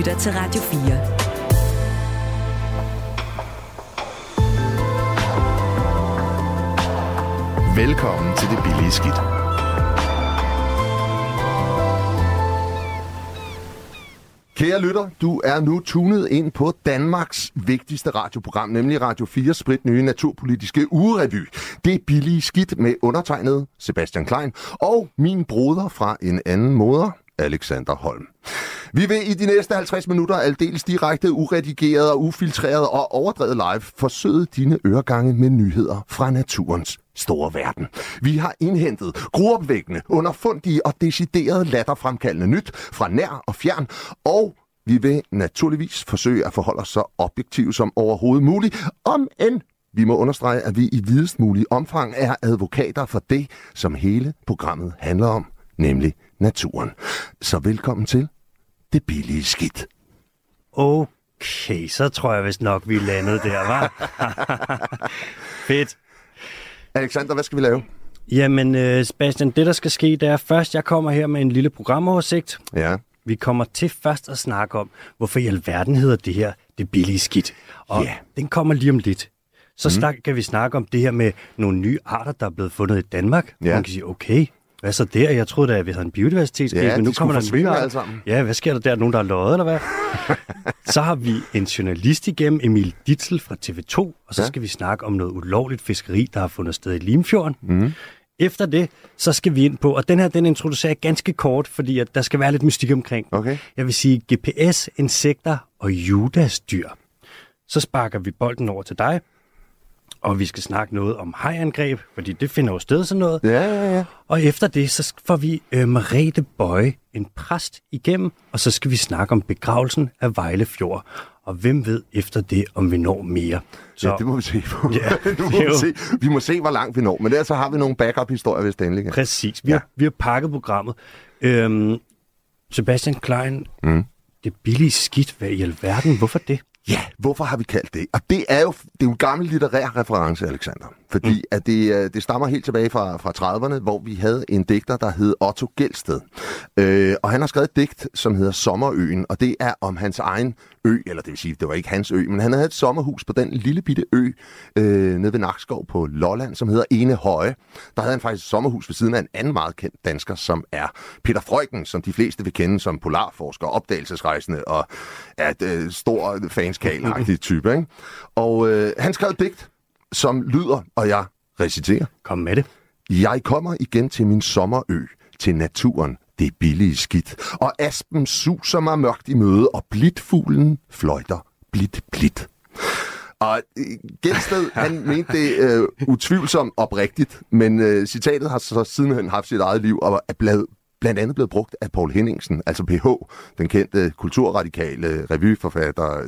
lytter til Radio 4. Velkommen til Det Billige Skidt. Kære lytter, du er nu tunet ind på Danmarks vigtigste radioprogram, nemlig Radio 4's spritnye naturpolitiske ugerevy. Det Billige Skidt med undertegnet Sebastian Klein og min broder fra en anden moder, Alexander Holm. Vi vil i de næste 50 minutter aldeles direkte, uredigeret og ufiltreret og overdrevet live forsøge dine øregange med nyheder fra naturens store verden. Vi har indhentet gruopvækkende, underfundige og decideret latterfremkaldende nyt fra nær og fjern, og vi vil naturligvis forsøge at forholde os så objektivt som overhovedet muligt, om end vi må understrege, at vi i videst mulig omfang er advokater for det, som hele programmet handler om, nemlig naturen. Så velkommen til Det Billige Skidt. Okay, så tror jeg vist nok, vi landede der, hva'? Fedt. Alexander, hvad skal vi lave? Jamen, Sebastian, det der skal ske, det er først, jeg kommer her med en lille programoversigt. Ja. Vi kommer til først at snakke om, hvorfor i alverden hedder det her Det Billige Skidt. Og den kommer lige om lidt. Så kan vi snakke om det her med nogle nye arter, der er blevet fundet i Danmark. Ja. Man kan sige, okay, hvad så der? Jeg troede da, at vi havde en biodiversitetskrise, men nu kommer der en ny art. Ja, hvad sker der der? Nogen, der er løjet, eller hvad? Så har vi en journalist igennem, Emil Ditzel fra TV2, og så skal vi snakke om noget ulovligt fiskeri, der har fundet sted i Limfjorden. Mm. Efter det, så skal vi ind på, og den her, den introducerer jeg ganske kort, fordi at der skal være lidt mystik omkring. Okay. Jeg vil sige GPS, insekter og Judas-dyr. Så sparker vi bolden over til dig, og vi skal snakke noget om hajangreb, fordi det finder jo sted sådan noget. Ja. Og efter det, så får vi Merete Bøje, en præst, igennem, og så skal vi snakke om begravelsen af Vejle Fjord. Og hvem ved efter det, om vi når mere. Så, ja, det må vi se på. Ja, vi må se, hvor langt vi når. Men der så har vi nogle backup-historier, hvis det endelig kan. Præcis. Vi har pakket programmet. Sebastian Klein, Det Billige Skidt, hvad i alverden? Hvorfor det? Ja, hvorfor har vi kaldt det? Og det er jo en gammel litterær reference, Alexander. Fordi at det stammer helt tilbage fra 30'erne, hvor vi havde en digter, der hed Otto Gelsted. Og han har skrevet et digt, som hedder Sommerøen, og det er om hans egen ø, eller det vil sige, det var ikke hans ø, men han havde et sommerhus på den lille bitte ø nede ved Nakskov på Lolland, som hedder Enehøje. Der havde han faktisk et sommerhus ved siden af en anden meget kendt dansker, som er Peter Freuchen, som de fleste vil kende som polarforsker, opdagelsesrejsende og er stor fanskal-agtig type. Ikke? Og han skrev et digt, som lyder, og jeg reciterer. Kom med det. Jeg kommer igen til min sommerø, til naturen, det billige skidt. Og aspen suser mig mørkt i møde, og blitfuglen fløjter blit. Og Gelsted, han mente det utvivlsomt oprigtigt, men citatet har så sidenhen haft sit eget liv, og er blandt andet blevet brugt af Poul Henningsen, altså PH, den kendte kulturradikale revyforfatter,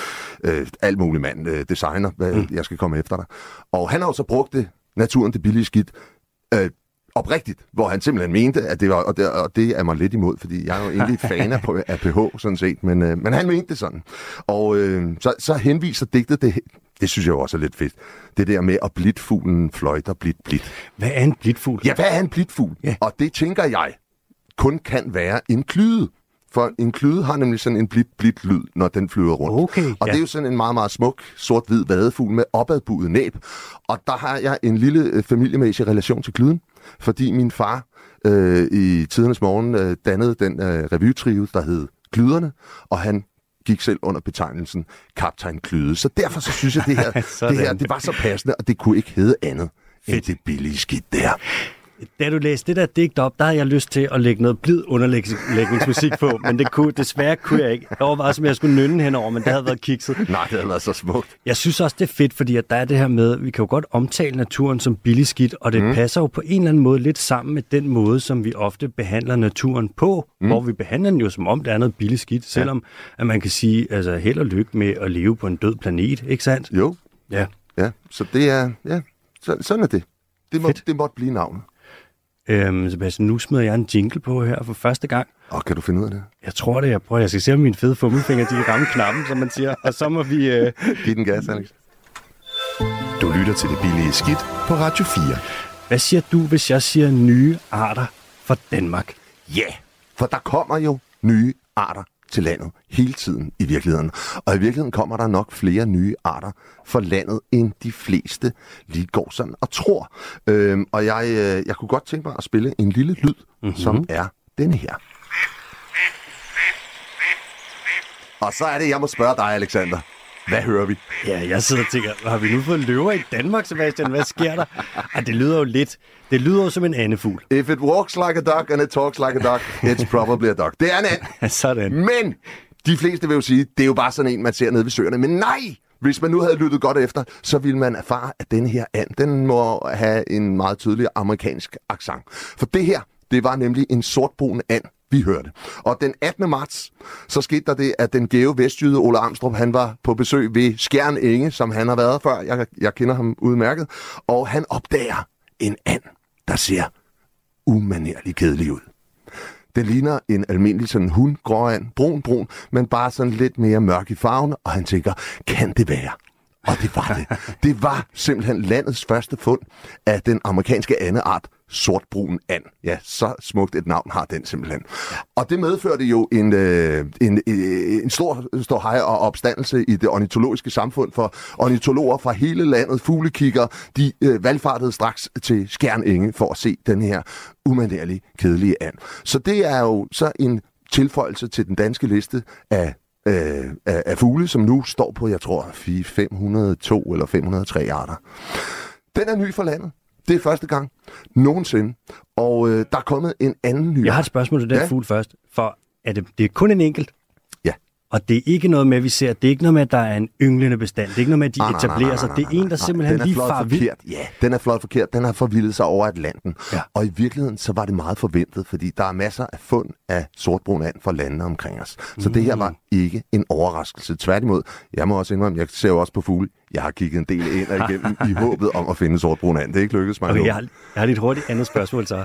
alt muligt mand, designer, jeg skal komme efter dig. Og han har jo så brugt det, naturen, det billige skidt, oprigtigt, hvor han simpelthen mente, at det var, og det er mig lidt imod, fordi jeg er jo egentlig fan af PH, sådan set, men han mente det sådan. Og så henviser digtet det synes jeg også er lidt fedt. Det der med, at blitfuglen fløjter blit. Hvad er en blitfugl? Ja, hvad er en blitfugl? Ja. Og det tænker jeg kun kan være en klyde. For en klyde har nemlig sådan en blit-lyd, når den flyver rundt. Okay, og det er jo sådan en meget, meget smuk, sort-hvid vadefugl med opadbuet næb. Og der har jeg en lille familiemæssig relation til klyden, fordi min far i tidernes morgen dannede den revytrio, der hed Klyderne, og han gik selv under betegnelsen Kaptajn Klyde. Så derfor så synes jeg, det her det var så passende, og det kunne ikke hedde andet end det billige skidt der. Da du læste det der digt op, der havde jeg lyst til at lægge noget blid underlægningsmusik på, men desværre kunne jeg ikke. Jeg overvejede, som jeg skulle nynne henover, men det havde været kikset. Nej, det havde været så smukt. Jeg synes også, det er fedt, fordi at der er det her med, vi kan jo godt omtale naturen som billig skidt, og det passer jo på en eller anden måde lidt sammen med den måde, som vi ofte behandler naturen på, hvor vi behandler den jo som om det er noget billig skidt, selvom at man kan sige, altså held og lykke med at leve på en død planet, ikke sandt? Jo. Ja, så det er, sådan er det. Det måtte blive navnet. Sebastian, nu smider jeg en jingle på her for første gang. Og kan du finde ud af det? Jeg tror det. Jeg skal se, om mine fede fummelfinger, de rammer knappen, som man siger. Og så må vi... Giv den gas, Alex. Du lytter til Det Billige Skidt på Radio 4. Hvad siger du, hvis jeg siger nye arter for Danmark? Ja, for der kommer jo nye arter til landet hele tiden i virkeligheden. Og i virkeligheden kommer der nok flere nye arter for landet, end de fleste lige går sådan og tror. Og jeg kunne godt tænke mig at spille en lille lyd, som er denne her. Og så er det, jeg må spørge dig, Alexander. Hvad hører vi? Ja, jeg sidder og tænker, har vi nu fået løver i Danmark, Sebastian? Hvad sker der? Det lyder jo lidt. Det lyder jo som en andefugl. If it walks like a duck and it talks like a duck, it's probably a duck. Det er en and. Sådan. Men de fleste vil jo sige, det er jo bare sådan en, man ser nede ved søerne. Men nej! Hvis man nu havde lyttet godt efter, så ville man erfare, at denne her and, den må have en meget tydelig amerikansk accent. For det her, det var nemlig en sortbrun and, vi hørte. Og den 18. marts, så skete der det, at den gæve vestjyde Ole Amstrup, han var på besøg ved Skjern Enge, som han har været før. Jeg kender ham udmærket. Og han opdager en and, der ser umanerligt kedelig ud. Den ligner en almindelig sådan hundgråand, brun, men bare sådan lidt mere mørk i farven, og han tænker, kan det være? Og det var det. Det var simpelthen landets første fund af den amerikanske andeart, sortbrun and. Ja, så smukt et navn har den simpelthen. Og det medførte jo en stor hej og opstandelse i det ornitologiske samfund, for ornitologer fra hele landet, fuglekigger, de valgfartede straks til Skjern Enge for at se den her umanerligt kedelige and. Så det er jo så en tilføjelse til den danske liste af fugle, som nu står på, jeg tror, 502 eller 503 arter. Den er ny for landet. Det er første gang nogensinde. Og der er kommet en anden ny. Jeg har et spørgsmål til den fugl først. For det er kun en enkelt? Ja. Og det er ikke noget med, at vi ser, det er ikke noget med, at der er en ynglende bestand. Det er ikke noget med, at de etablerer sig. Det er en, der simpelthen lige far vild. Ja, den er flot forkert. Den har forvildet sig over Atlanten. Ja. Og i virkeligheden, så var det meget forventet, fordi der er masser af fund af sortbrun and for landene omkring os. Så det her var ikke en overraskelse. Tværtimod, jeg må også indrømme, jeg ser jo også på fugle. Jeg har kigget en del ind og igennem i håbet om at finde sortbrun and. Det er ikke lykkedes mig. Okay, jeg har lidt hurtigt andet spørgsmål så.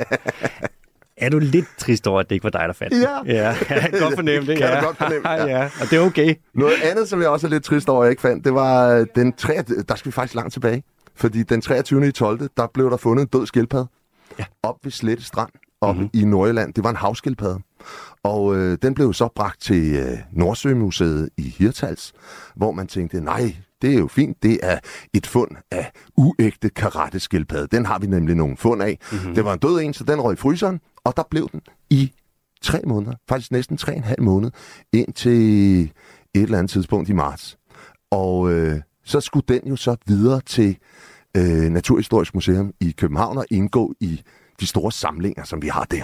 Er du lidt trist over, at det ikke var dig, der fandt den? Ja. Jeg kan godt fornemme det. Kan du godt fornemme, ja. Og det er okay. Noget andet, som jeg også er lidt trist over, at jeg ikke fandt, det var den 3. Der skal vi faktisk langt tilbage. Fordi den 23. i 12. der blev der fundet en død skildpadde op ved Slette Strand oppe i Nordjylland. Det var en havskildpadde. Og den blev så bragt til Nordsømuseet i Hirtshals, hvor man tænkte, nej, det er jo fint. Det er et fund af uægte karateskildpadde. Den har vi nemlig nogle fund af. Det var en død en, så den røg i fryseren, og der blev den i 3 måneder. Faktisk næsten 3,5 måneder, indtil et eller andet tidspunkt i marts. Og så skulle den jo så videre til Naturhistorisk Museum i København og indgå i de store samlinger, som vi har der.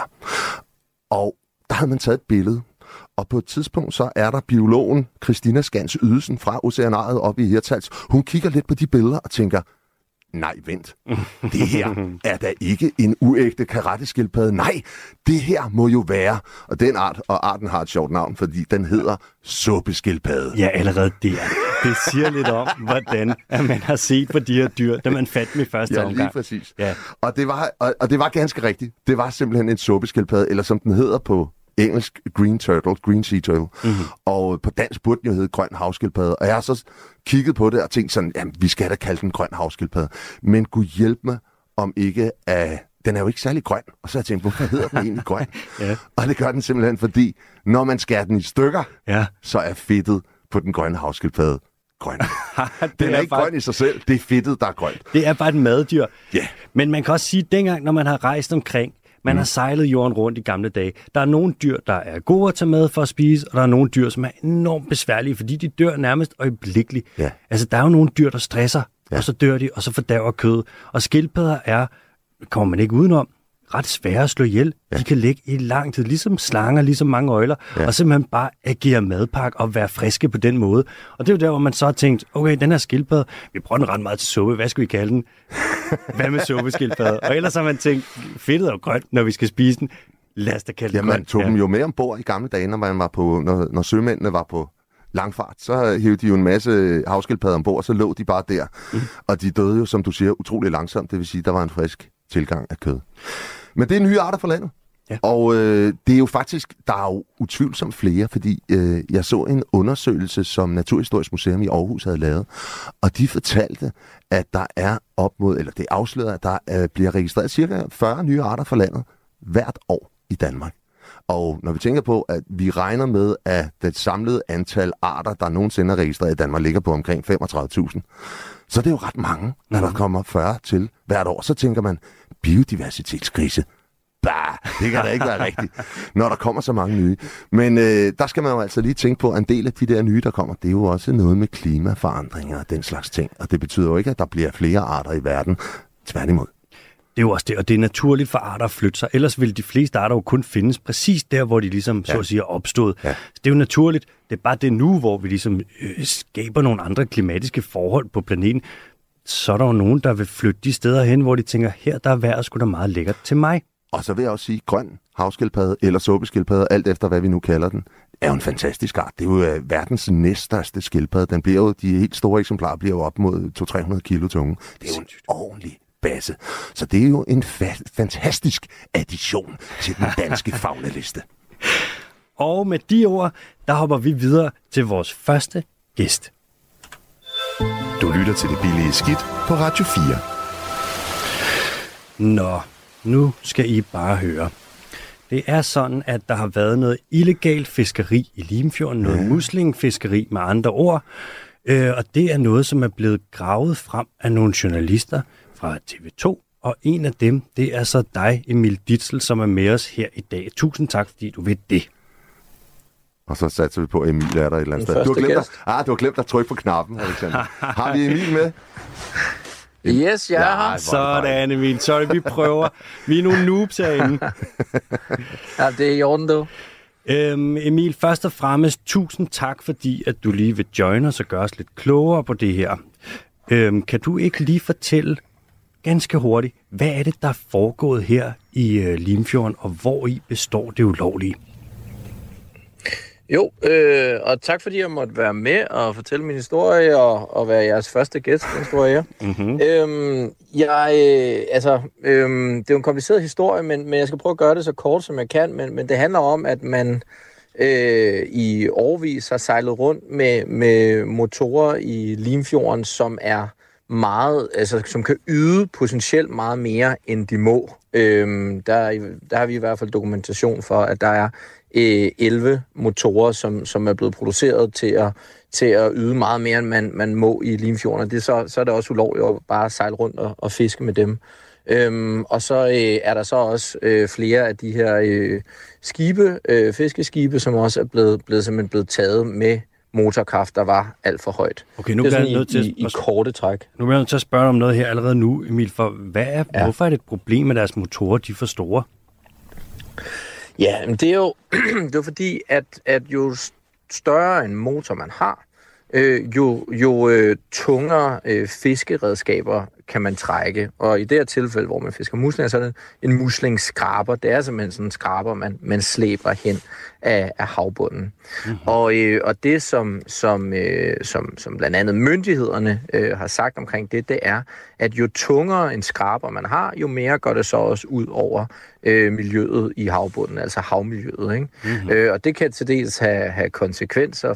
Og der havde man taget et billede. Og på et tidspunkt, så er der biologen Christina Skans Ydelsen fra Oceanariet oppe i Hirtshals. Hun kigger lidt på de billeder og tænker, nej, vent. Det her er da ikke en uægte karateskildpadde. Nej, det her må jo være. Og den art, og arten har et sjovt navn, fordi den hedder suppeskildpadde. Ja, allerede der. Det siger lidt om, hvordan man har set på de her dyr, da man fandt dem i første omgang. Ja, lige præcis. Ja. Og det var ganske rigtigt. Det var simpelthen en suppeskildpadde, eller som den hedder på engelsk, green sea turtle. Og på dansk burde den jo hedde grøn havskildpadde. Og jeg har så kigget på det og tænkt sådan, jamen, vi skal da kalde den grøn havskildpadde. Men Gud hjælp mig, om ikke den er jo ikke særlig grøn. Og så har jeg tænkt, hvorfor hedder den egentlig grøn? Og det gør den simpelthen, fordi når man skærer den i stykker, så er fedtet på den grønne havskildpadde grøn. Den er ikke grøn i sig selv, det er fedtet, der er grønt. Det er bare et maddyr. Yeah. Men man kan også sige, at dengang, når man har rejst omkring, man har sejlet jorden rundt i gamle dage. Der er nogle dyr, der er gode at tage med for at spise, og der er nogle dyr, som er enormt besværlige, fordi de dør nærmest øjeblikkeligt. Ja. Altså, der er jo nogle dyr, der stresser, og så dør de, og så fordærver kød. Og skildpadder kommer man ikke udenom, ret svære at slå ihjel. Ja. De kan ligge i lang tid, ligesom slanger, ligesom mange øgler, og simpelthen bare agere madpakke og være friske på den måde. Og det er jo der, hvor man så har tænkt, okay, den her skildpadde, vi bruger den ret meget til suppe, hvad skal vi kalde den? Hvad med suppeskildpadde? Og ellers har man tænkt, fedtet og grønt, når vi skal spise den. Lad os da kalde den grønt. Man tog dem jo med ombord i gamle dage, når sømændene var på langfart, så hævde de jo en masse havskildpadder ombord, og så lå de bare der. Og de døde jo, som du siger, utrolig langsomt. Det vil sige, der var en frisk tilgang af kød. Men det er nye arter for landet. Ja. Og det er jo faktisk, der er jo utvivlsomt flere, fordi jeg så en undersøgelse, som Naturhistorisk Museum i Aarhus havde lavet, og de fortalte, at der er det afslørede, at der bliver registreret cirka 40 nye arter for landet hvert år i Danmark. Og når vi tænker på, at vi regner med, at det samlede antal arter, der nogensinde er registreret i Danmark, ligger på omkring 35.000, så det er jo ret mange, når der kommer 40 til hvert år. Så tænker man, biodiversitetskrise. Bah, det kan da ikke være rigtigt, når der kommer så mange nye. Men der skal man jo altså lige tænke på, at en del af de der nye, der kommer, det er jo også noget med klimaforandringer og den slags ting. Og det betyder jo ikke, at der bliver flere arter i verden. Tværtimod. Det er jo også det, og det er naturligt for arter at flytte sig. Ellers vil de fleste arter jo kun findes præcis der, hvor de ligesom, så at sige, er opstået. Ja. Så det er jo naturligt. Det er bare det nu, hvor vi ligesom skaber nogle andre klimatiske forhold på planeten. Så er der jo nogen, der vil flytte de steder hen, hvor de tænker, her der er vejret sgu da meget lækkert til mig. Og så vil jeg også sige, grøn havskildpadde eller suppeskildpadde, alt efter hvad vi nu kalder den, er jo en fantastisk art. Det er jo verdens næststørste skildpadde. Den bliver jo, de helt store eksemplarer bliver jo op mod 200-300 kilo tunge. Det er jo en ordentlig basse. Så det er jo en fantastisk addition til den danske faunaliste. Og med de ord, der hopper vi videre til vores første gæst. Du lytter til Det Billige Skidt på Radio 4. Nå, nu skal I bare høre. Det er sådan, at der har været noget illegalt fiskeri i Limfjorden, noget muslingfiskeri med andre ord, og det er noget, som er blevet gravet frem af nogle journalister fra TV2, og en af dem, det er så dig, Emil Ditzel, som er med os her i dag. Tusind tak, fordi du ved det. Og så satser vi på, at Emil er der et eller andet sted. Du har glemt at trykke på knappen, Alexander. Har vi Emil med? Yes, jeg er her. Sådan, Emil. Sorry, vi prøver. Vi er nogle noobs herinde. Ja, det er i orden, du. Emil, først og fremmest, tusind tak, fordi at du lige vil joine os og gøre os lidt klogere på det her. Kan du ikke lige fortælle ganske hurtigt, hvad er det, der er foregået her i Limfjorden, og hvor i består det ulovlige? Jo, og tak fordi jeg måtte være med og fortælle min historie og være jeres første gæst, den store ære. Mm-hmm. Det er jo en kompliceret historie, men jeg skal prøve at gøre det så kort som jeg kan, men det handler om, at man i årevis har sejlet rundt med motorer i Limfjorden, som er meget, altså som kan yde potentielt meget mere, end de må. Der har vi i hvert fald dokumentation for, at der er 11 motorer, som er blevet produceret til at yde meget mere, end man må i Limfjorden. Og det så er det også ulovligt at bare sejle rundt og fiske med dem. Og så er der så også flere af de her skibe, fiskeskibe, som også er simpelthen blevet taget med motorkraft, der var alt for højt. Okay, nu bliver jeg nødt til i korte træk. Nu bliver jeg nødt til at spørge om noget her allerede nu, Emil, for hvorfor er det et problem med deres motorer, de er for store? Ja, men det er jo fordi, at jo større en motor man har, jo tungere fiskeredskaber kan man trække. Og i det her tilfælde, hvor man fisker muslinger, så er det en muslingsskraber. Det er simpelthen sådan en skraber, man slæber hen af havbunden. Mm-hmm. Og det, som blandt andet myndighederne har sagt omkring det er, at jo tungere en skraber man har, jo mere går det så også ud over miljøet i havbunden, altså havmiljøet. Ikke? Mm-hmm. Og det kan til dels have konsekvenser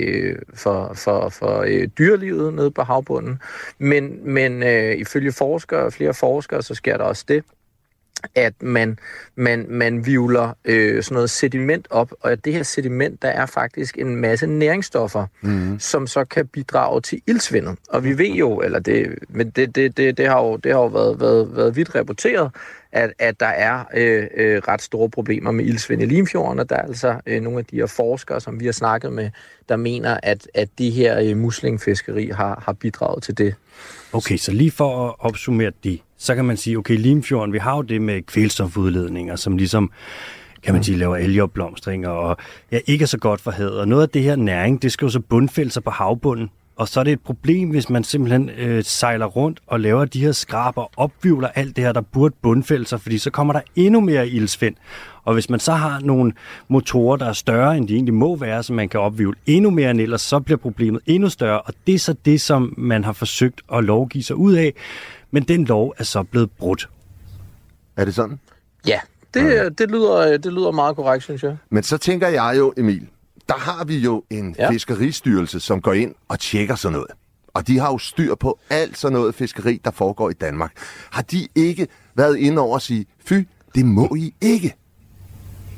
for dyrelivet nede på havbunden. Men ifølge flere forskere, så sker der også det, at man hvirvler sådan noget sediment op, og at det her sediment, der er faktisk en masse næringsstoffer, som så kan bidrage til iltsvindet. Og vi ved jo, det har jo været vidt rapporteret, at der er ret store problemer med iltsvind i Limfjorden, og der er altså nogle af de her forskere, som vi har snakket med, der mener, at de her muslingfiskeri har bidraget til det. Okay, så lige for at opsummere det, så kan man sige, okay, Limfjorden, vi har jo det med kvælstofudledninger, som ligesom, kan man sige, laver algeopblomstringer, og ikke er så godt for havet. Og noget af det her næring, det skal jo så bundfælde sig på havbunden. Og så er det et problem, hvis man simpelthen sejler rundt og laver de her skraber, opvivler alt det her, der burde bundfælde sig, fordi så kommer der endnu mere iltsvind. Og hvis man så har nogle motorer, der er større, end de egentlig må være, så man kan opvivle endnu mere end ellers, så bliver problemet endnu større. Og det er så det, som man har forsøgt at lovgive sig ud af. Men den lov er så blevet brudt. Er det sådan? Ja, det lyder meget korrekt, synes jeg. Men så tænker jeg jo, Emil, der har vi jo en fiskeristyrelse, som går ind og tjekker sådan noget. Og de har jo styr på alt sådan noget fiskeri, der foregår i Danmark. Har de ikke været inde over at sige, fy, det må I ikke?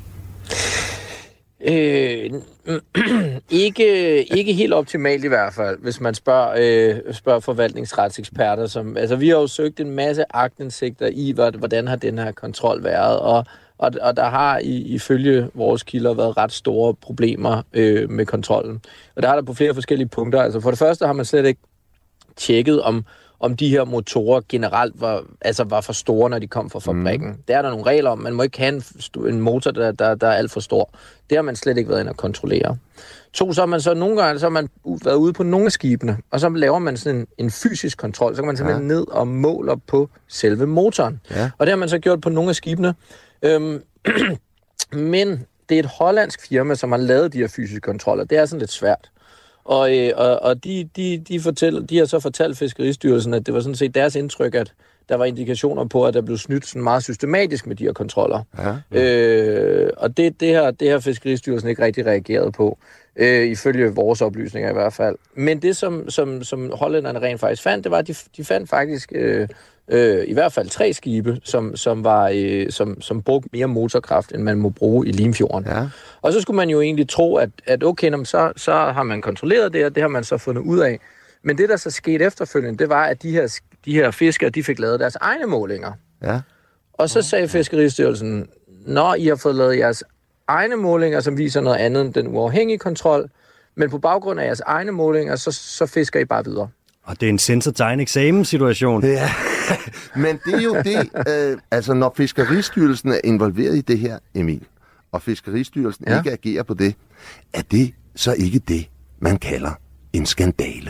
Ikke helt optimalt i hvert fald, hvis man spørger forvaltningsretseksperter. Altså, vi har jo søgt en masse aktindsigter i, hvordan har den her kontrol været, og der har ifølge vores kilder været ret store problemer med kontrollen. Og der har der på flere forskellige punkter. Altså for det første har man slet ikke tjekket, om de her motorer generelt var for store, når de kom fra fabrikken. Der er der nogle regler om. Man må ikke have en motor, der er alt for stor. Det har man slet ikke været inde at kontrollere. 2, så har man så nogle gange været ude på nogle af skibene, og så laver man sådan en fysisk kontrol. Så kan man simpelthen ned og måler på selve motoren. Ja. Og det har man så gjort på nogle af skibene. Men det er et hollandsk firma, som har lavet de her fysiske kontroller. Det er sådan lidt svært. Og de har så fortalt Fiskeristyrelsen, at det var sådan set deres indtryk, at der var indikationer på, at der blev snydt sådan meget systematisk med de her kontroller. Ja. Og det har Fiskeristyrelsen ikke rigtig reageret på, ifølge vores oplysninger i hvert fald. Men det, som hollænderne rent faktisk fandt, det var, at de fandt faktisk i hvert fald 3 skibe, som brugte mere motorkraft, end man må bruge i Limfjorden. Ja. Og så skulle man jo egentlig tro, at okay, så har man kontrolleret det, og det har man så fundet ud af. Men det, der så skete efterfølgende, det var, at de her fiskere, de fik lavet deres egne målinger. Ja. Og så sagde Fiskeristyrelsen, når I har fået lavet jeres egne målinger, som viser noget andet end den uafhængige kontrol, men på baggrund af jeres egne målinger, så fisker I bare videre. Og det er en sensor-tegn-eksamen-situation. Ja, men det er jo det, altså når Fiskeristyrelsen er involveret i det her, Emil, og Fiskeristyrelsen ikke agerer på det, er det så ikke det, man kalder en skandale?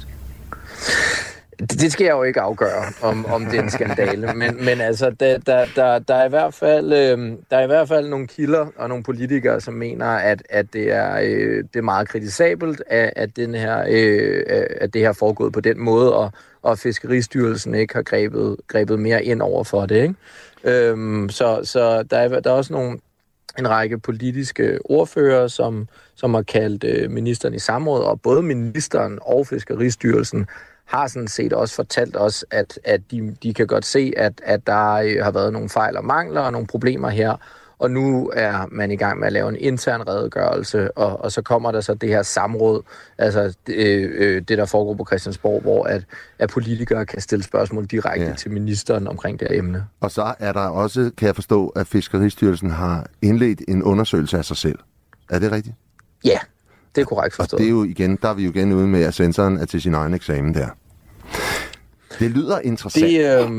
Det skal jeg jo ikke afgøre, om det er en skandale, men altså, der er i hvert fald nogle kilder og nogle politikere, som mener, at det er meget kritisabelt, at det her foregået på den måde, og Fiskeristyrelsen ikke har grebet mere ind over for det, ikke? Så der er også en række politiske ordfører, som har kaldt ministeren i samråd, og både ministeren og Fiskeristyrelsen har sådan set også fortalt os, at de kan godt se, at der har været nogle fejl og mangler og nogle problemer her, og nu er man i gang med at lave en intern redegørelse, og så kommer der så det her samråd, altså det der foregår på Christiansborg, hvor at politikere kan stille spørgsmål direkte til ministeren omkring det her emne. Og så er der også, kan jeg forstå, at Fiskeristyrelsen har indledt en undersøgelse af sig selv. Er det rigtigt? Ja. Det er korrekt forstået. Og det er jo igen, der er vi jo igen ude med, at sensoren er til sin egen eksamen der. Det lyder interessant.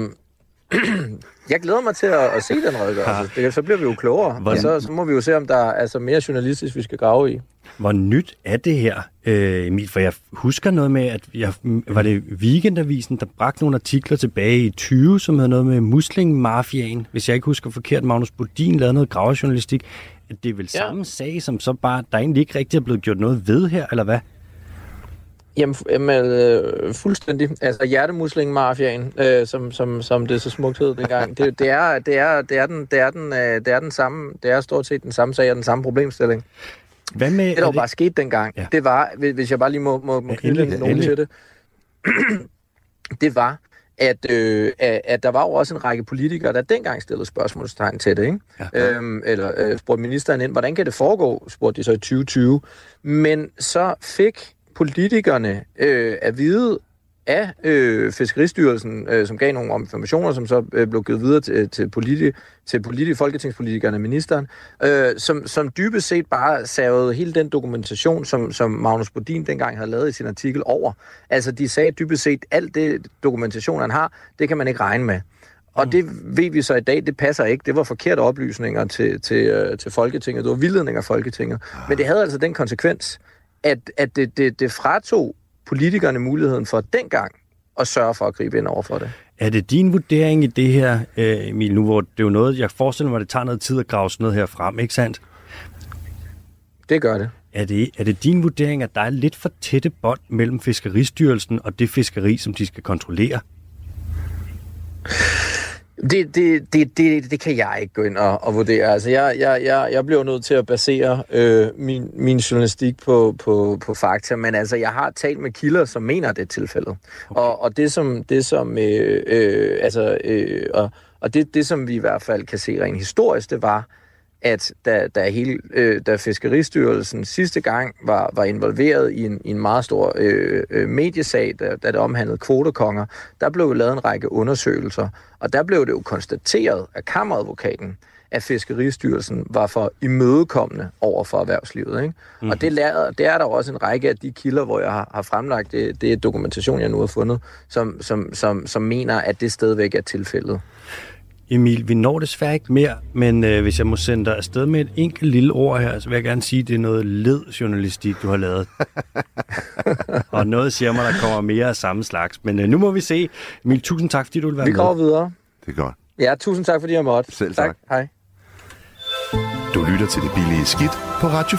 Jeg glæder mig til at se den redegørelse. Så bliver vi jo klogere. Og så må vi jo se, om der er altså mere journalistisk, vi skal grave i. Hvor nyt er det her, Emil? For jeg husker noget med, at var det Weekendavisen, der bragte nogle artikler tilbage i 20, som havde noget med muslingmafiaen. Hvis jeg ikke husker forkert, Magnus Bodin lavede noget gravejournalistik. Det er vel samme sag, som så bare, der egentlig ikke rigtig er blevet gjort noget ved her, eller hvad? Jamen fuldstændig. Altså hjertemuslingmafiaen, som det så smukt hed dengang. Det er den samme. Det er stort set den samme sag og den samme problemstilling. Hvad med, det der bare skete dengang, det var, hvis jeg bare lige må knytte nogen til det, det var, at der var jo også en række politikere, der dengang stillede spørgsmålstegn til det, ikke? Ja. Spurgte ministeren ind, hvordan kan det foregå, spurgte de så i 2020. Men så fik politikerne at vide af Fiskeristyrelsen, som gav nogle informationer, som så blev givet videre til folketingspolitikerne og ministeren, som dybest set bare savede hele den dokumentation, som Magnus Bodin dengang havde lavet i sin artikel over. Altså, de sagde dybest set, alt det dokumentation, han har, det kan man ikke regne med. Og det ved vi så i dag, det passer ikke. Det var forkerte oplysninger til Folketinget. Det var vildledning af Folketinget. Men det havde altså den konsekvens, at det fratog politikerne muligheden for dengang at sørge for at gribe ind over for det. Er det din vurdering i det her, Emil, nu hvor det er jo noget, jeg forestiller mig, at det tager noget tid at grave sådan noget her frem, ikke sandt? Det gør det. Er det din vurdering, at der er lidt for tætte bånd mellem Fiskeristyrelsen og det fiskeri, som de skal kontrollere? Det kan jeg ikke gå ind og vurdere. Altså, jeg bliver nødt til at basere min journalistik på fakta, men altså, jeg har talt med kilder, som mener, det er tilfældet. Okay. Og det som vi i hvert fald kan se rent historisk, det var, at da Fiskeristyrelsen sidste gang var involveret i en meget stor mediesag, da det omhandlede kvotekonger, der blev lavet en række undersøgelser, og der blev det jo konstateret af kammeradvokaten, at Fiskeristyrelsen var for imødekommende over for erhvervslivet. Ikke? Mm. Og det er der også en række af de kilder, hvor jeg har fremlagt det dokumentation, jeg nu har fundet, som mener, at det stadigvæk er tilfældet. Emil, vi når desværre ikke mere, men hvis jeg må sende dig afsted med et enkelt lille ord her, så vil jeg gerne sige, at det er noget ledjournalistik, du har lavet. Og noget siger mig, der kommer mere af samme slags. Men nu må vi se. Emil, tusind tak, fordi du vil være med. Vi går videre. Det er godt. Ja, tusind tak, fordi jeg måtte. Selv tak. Hej. Du lytter til Det Billige Skidt på Radio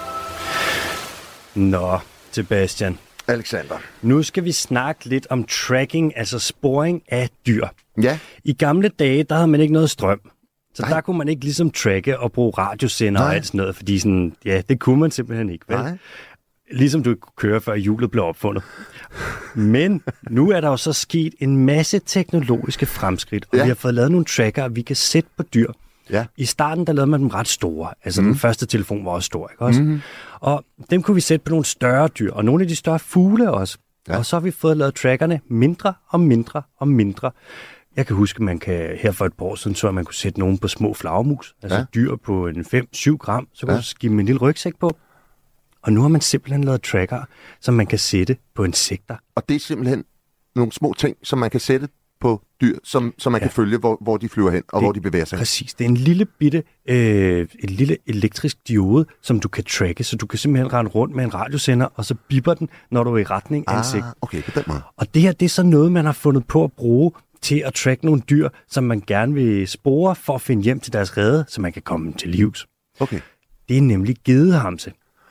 4. Nå, Sebastian. Alexander. Nu skal vi snakke lidt om tracking, altså sporing af dyr. Ja. I gamle dage, der havde man ikke noget strøm. Så der kunne man ikke ligesom tracke og bruge radiosender og alt sådan noget, fordi sådan, ja, det kunne man simpelthen ikke, vel? Nej. Ligesom du kunne køre, før hjulet blev opfundet. Men nu er der jo så sket en masse teknologiske fremskridt, og vi har fået lavet nogle tracker, vi kan sætte på dyr. Ja. I starten, der lavede man dem ret store. Altså den første telefon var også stor, ikke også? Mm-hmm. Og dem kunne vi sætte på nogle større dyr, og nogle af de større fugle også. Ja. Og så har vi fået lavet trackerne mindre og mindre og mindre. Jeg kan huske, man kan her for et par år siden, så man kunne sætte nogen på små flagermus, altså dyr på en 5-7 gram, så kunne du give dem en lille rygsæk på. Og nu har man simpelthen lavet tracker, som man kan sætte på insekter. Og det er simpelthen nogle små ting, som man kan sætte på dyr, som man kan følge, hvor de flyver hen, og hvor de bevæger sig. Præcis. Det er en lille bitte, et lille elektrisk diode, som du kan tracke, så du kan simpelthen rende rundt med en radiosender, og så bipper den, når du er i retning af insekt. Okay, på den måde. Og det her, det er så noget, man har fundet på at bruge til at tracke nogle dyr, som man gerne vil spore for at finde hjem til deres rede, så man kan komme dem til livs. Okay. Det er nemlig gedehamse.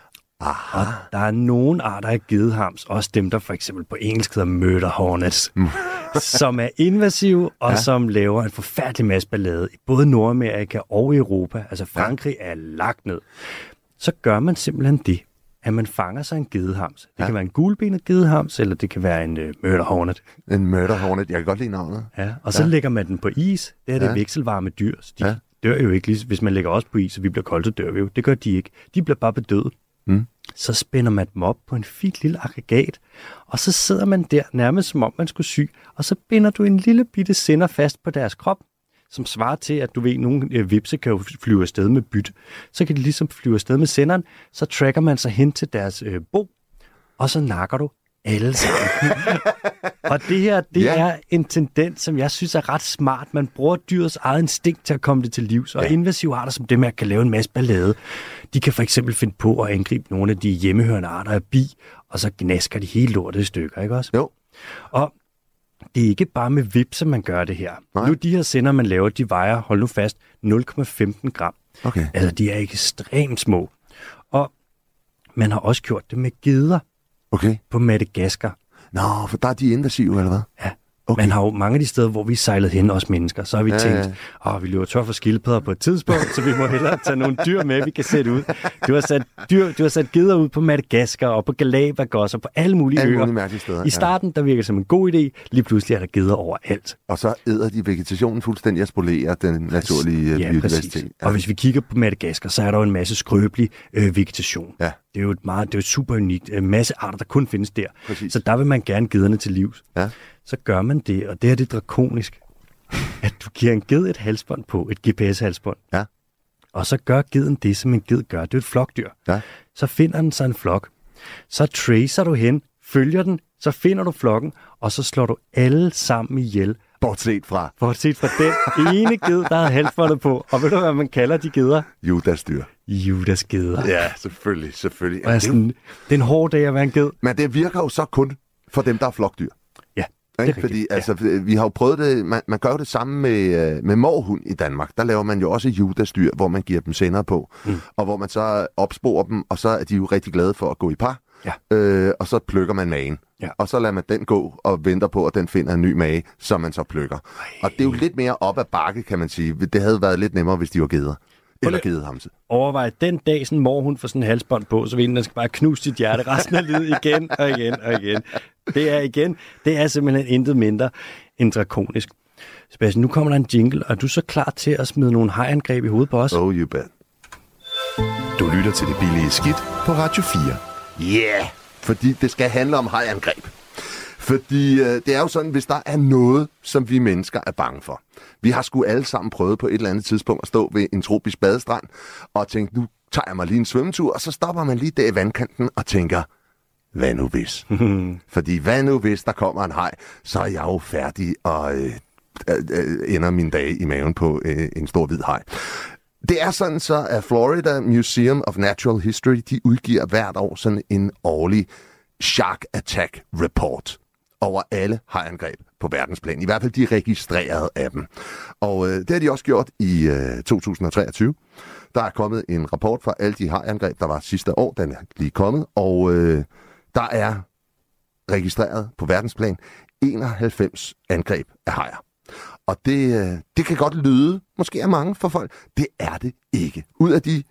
Aha. Og der er nogle arter af gedehams, også dem, der for eksempel på engelsk hedder murder hornets, som er invasive og som laver en forfærdelig masse ballade i både Nordamerika og Europa. Altså Frankrig er lagt ned. Så gør man simpelthen det, at man fanger sig en gedehams. Det kan være en gulbenet gedehams, eller det kan være en murder hornet. En murder hornet, jeg kan godt lide navnet. Ja, og så lægger man den på is. Det er det vekselvarme dyr. Så de dør jo ikke, lige, hvis man lægger os på is, og vi bliver kolde, så dør vi jo. Det gør de ikke. De bliver bare bedøvet. Så spænder man dem op på en fint lille aggregat, og så sidder man der nærmest som om man skulle sy, og så binder du en lille bitte sender fast på deres krop, som svarer til, at du ved, nogle vipse kan jo flyve afsted med bytte. Så kan de ligesom flyve afsted med senderen, så tracker man sig hen til deres bo, og så nakker du alle sammen. Og det her, det er en tendens, som jeg synes er ret smart. Man bruger dyrets eget instinkt til at komme det til livs. Og invasive arter som dem her kan lave en masse ballade. De kan for eksempel finde på at angribe nogle af de hjemmehørende arter af bi, og så gnasker de hele lortet i stykker, ikke også? Jo. Og det er ikke bare med vipse, man gør det her. Nej. Nu de her sender, man laver, de vejer, hold nu fast, 0,15 gram. Okay. Altså, de er ekstremt små. Og man har også gjort det med geder. Okay. På Madagaskar. Nå, for der er de invasive, eller hvad? Ja. Okay. Man har jo mange af de steder, hvor vi sejlet hen, os mennesker, så har vi tænkt, vi løber tør for skildpadder på et tidspunkt, så vi må hellere tage nogle dyr med, vi kan sætte ud. Du har sat geder ud på Madagaskar og på Galapagos og på alle mulige øer. Steder, I starten, der virker det som en god idé, lige pludselig er der geder overalt. Og så æder de vegetationen fuldstændig og spolerer den naturlige biodiversitet. Ja. Og hvis vi kigger på Madagaskar, så er der jo en masse skrøbelig vegetation. Ja. Det er jo super unikt. En masse arter, der kun findes der. Præcis. Så der vil man gerne gederne til livs. Ja. Så gør man det, og det er det drakonisk, at du giver en ged et halsbånd på, et GPS-halsbånd. Ja. Og så gør geden det, som en ged gør. Det er et flokdyr. Ja. Så finder den sig en flok. Så tracer du hen, følger den, så finder du flokken, og så slår du alle sammen ihjel. Bortset fra den ene ged, der har halsbåndet på. Og ved du, hvad man kalder de geder? Judasdyr. Judasgeder. Ja, selvfølgelig. Og det er en hård dag at være en ged. Men det virker jo så kun for dem, der er flokdyr. Ja, det er fordi, altså, vi har jo prøvet det, man gør jo det samme med mårhund i Danmark. Der laver man jo også judasdyr, hvor man giver dem sender på, og hvor man så opsporer dem, og så er de jo rigtig glade for at gå i par. Ja. Og så plukker man magen. Ja. Og så lader man den gå og venter på, at den finder en ny mage, som man så plukker. Og det er jo lidt mere op ad bakke, kan man sige. Det havde været lidt nemmere, hvis de var geder. Eller gedehamse. Overvej den dag, sådan morhund får sådan en halsbånd på, så den skal bare knuse dit hjerte resten af livet igen og igen og igen. Det er simpelthen intet mindre end drakonisk. Sebastian, nu kommer der en jingle, og er du så klar til at smide nogle hajangreb i hovedet på os? Oh, you bet. Du lytter til Det Billige Skidt på Radio 4. Yeah, fordi det skal handle om hajangreb. Fordi det er jo sådan, hvis der er noget, som vi mennesker er bange for. Vi har sgu alle sammen prøvet på et eller andet tidspunkt at stå ved en tropisk badestrand og tænke, nu tager jeg mig lige en svømmetur, og så stopper man lige der i vandkanten og tænker, hvad nu hvis? Fordi hvad nu hvis der kommer en haj, så er jeg jo færdig og ender mine dage i maven på en stor hvid haj. Det er sådan så, at Florida Museum of Natural History, de udgiver hvert år sådan en årlig Shark Attack Report over alle hajangreb på verdensplan. I hvert fald de registrerede af dem. Og det har de også gjort i 2023. Der er kommet en rapport for alle de hajangreb, der var sidste år. Den er lige kommet. Og der er registreret på verdensplan 91 angreb af hajer. Og det kan godt lyde, måske af mange for folk. Det er det ikke. Ud af de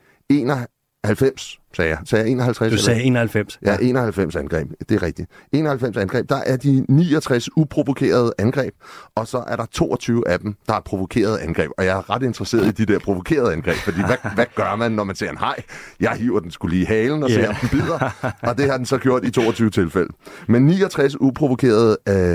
91, sagde jeg 51? Du sagde 91. Ja, 91 angreb. Det er rigtigt. 91 angreb. Der er de 69 uprovokerede angreb, og så er der 22 af dem, der er provokerede angreb. Og jeg er ret interesseret i de der provokerede angreb, fordi hvad gør man, når man ser en haj? Jeg hiver den skulle lige i halen og ser, om den bider, og det har den så gjort i 22 tilfælde. Men 69 uprovokerede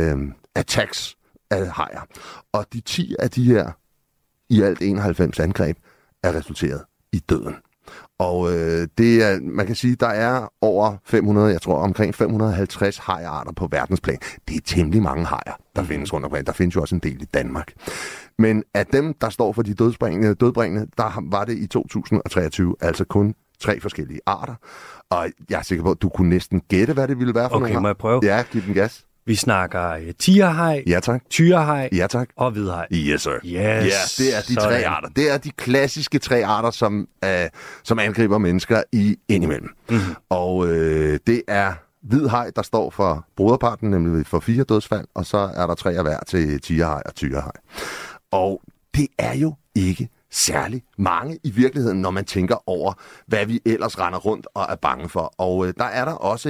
attacks af hajer. Og de 10 af de her, i alt 91 angreb, er resulteret i døden. Og det er, man kan sige, der er over 500, jeg tror omkring 550 hajarter på verdensplan. Det er temmelig mange hajer, der findes rundt omkring. Der findes jo også en del i Danmark. Men af dem, der står for de dødbringende, der var det i 2023 altså kun 3 forskellige arter. Og jeg er sikker på, at du kunne næsten gætte, hvad det ville være for nogle. Okay, må jeg prøve? Ja, giv den gas. Vi snakker tigerhaj, ja, tak. tyrehaj, ja, tak. og hvidhaj. Yes, sir. Yes, ja, det er de 3 arter. Det er de klassiske 3 arter, som angriber mennesker i indimellem. Mm-hmm. Og det er hvidhaj, der står for broderparten, nemlig for 4 dødsfald, og så er der 3 af hver til tigerhaj og tyrehaj. Og det er jo ikke særlig mange i virkeligheden, når man tænker over, hvad vi ellers render rundt og er bange for. Og der er der også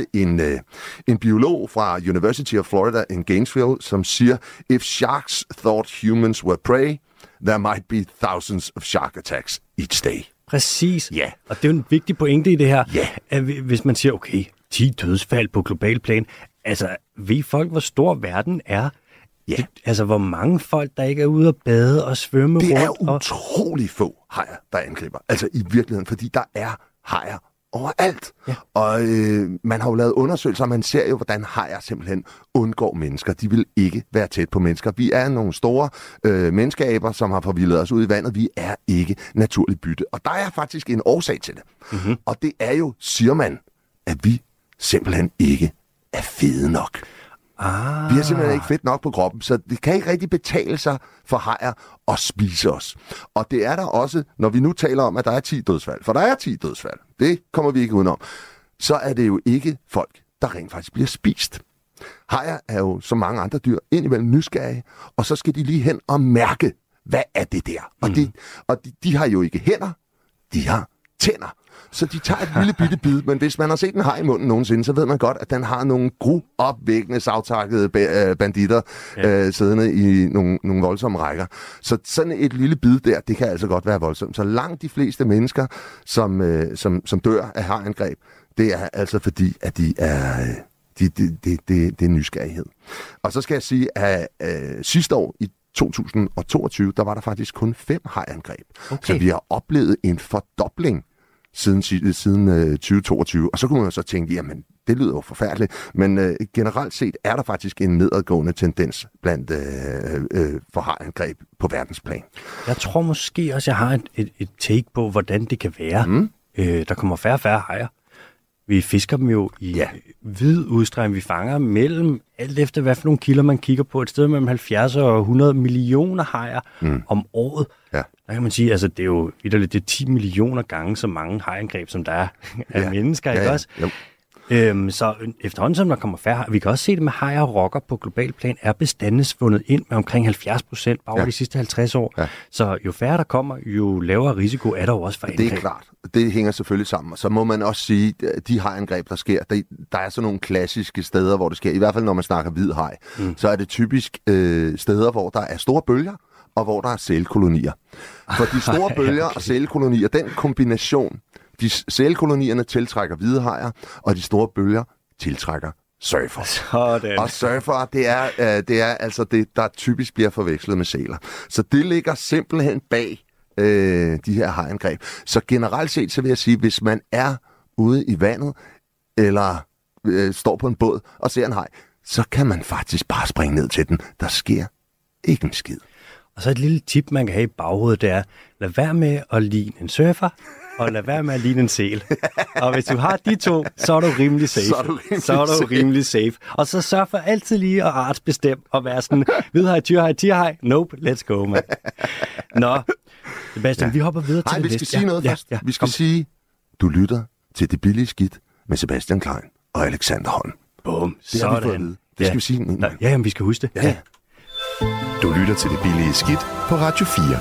en biolog fra University of Florida in Gainesville, som siger, if sharks thought humans were prey, there might be thousands of shark attacks each day. Præcis. Ja. Og det er jo en vigtig pointe i det her, ja. At hvis man siger, okay, 10 dødsfald på global plan, altså ved folk, hvor stor verden er? Ja. Altså, hvor mange folk, der ikke er ude at bade og svømme rundt. Det er utrolig få hajer, der angriber. Altså i virkeligheden, fordi der er hajer overalt. Ja. Og man har jo lavet undersøgelser, og man ser jo, hvordan hajer simpelthen undgår mennesker. De vil ikke være tæt på mennesker. Vi er nogle store menneskeaber, som har forvildet os ud i vandet. Vi er ikke naturligt bytte. Og der er faktisk en årsag til det. Mm-hmm. Og det er jo, siger man, at vi simpelthen ikke er fede nok. Vi har simpelthen ikke fedt nok på kroppen, så det kan ikke rigtig betale sig for hajer at spise os. Og det er der også, når vi nu taler om, at der er 10 dødsfald. For der er 10 dødsfald. Det kommer vi ikke udenom. Så er det jo ikke folk, der rent faktisk bliver spist. Hajer er jo, som mange andre dyr, indimellem nysgerrige, og så skal de lige hen og mærke, hvad er det der? Og de har jo ikke hænder, de har tænder. Så de tager et lille bitte bid, men hvis man har set en haj i munden nogensinde, så ved man godt, at den har nogle gruopvækkende, savtakkede banditter siddende i nogle voldsomme rækker. Så sådan et lille bid der, det kan altså godt være voldsomt. Så langt de fleste mennesker, som dør af hajangreb, det er altså fordi, at de er... Det er nysgerrighed. Og så skal jeg sige, at sidste år i 2022, der var der faktisk kun 5 hajangreb. Okay. Så vi har oplevet en fordobling siden 2022. Og så kunne man så tænke, jamen, det lyder jo forfærdeligt. Men generelt set er der faktisk en nedadgående tendens blandt for hajangreb på verdensplan. Jeg tror måske også, jeg har et take på, hvordan det kan være. Der kommer færre og færre hajer. Vi fisker dem jo i vid udstrækning. Vi fanger mellem, alt efter hvad for nogle kilder man kigger på, et sted mellem 70 og 100 millioner hajer om året. Ja. Der kan man sige, altså det er jo vitterligt, det er 10 millioner gange så mange hajangreb, som der er af mennesker, ikke også? Jo. Så efterhånden, som der kommer færre, vi kan også se det med hajer og rokker på global plan, er bestanden svundet ind med omkring 70% bare over de sidste 50 år. Ja. Så jo færre der kommer, jo lavere risiko er der jo også for angreb. Det er klart. Det hænger selvfølgelig sammen. Og så må man også sige, at de hajangreb, der sker, der er sådan nogle klassiske steder, hvor det sker. I hvert fald, når man snakker hvid haj, så er det typisk steder, hvor der er store bølger, og hvor der er sælkolonier. For de store bølger og sælkolonier, den kombination, Sælkolonierne tiltrækker hvidehajer, og de store bølger tiltrækker surfer. Sådan. Og surfer, det er altså det, der typisk bliver forvekslet med sæler. Så det ligger simpelthen bag de her hajangreb. Så generelt set, så vil jeg sige, hvis man er ude i vandet, eller står på en båd og ser en haj, så kan man faktisk bare springe ned til den. Der sker ikke en skid. Og så et lille tip, man kan have i baghovedet, det er, lad være med at ligne en surfer, og lad være med at ligne en sæl. Og hvis du har de to, så er du rimelig safe. Så er du rimelig safe. Og så sørg for altid lige at artsbestemme og være sådan, hvidhaj, tyrhaj, tierhaj. Nope, let's go, man. Nå, Sebastian, vi hopper videre til det næste. Vi skal sige noget først. Vi skal sige, du lytter til Det Billige Skidt med Sebastian Klein og Alexander Holm. Bum, det har vi fået at vide. Det skal vi sige. Ja, jamen, vi skal huske det. Ja. Du lytter til Det Billige Skidt på Radio 4.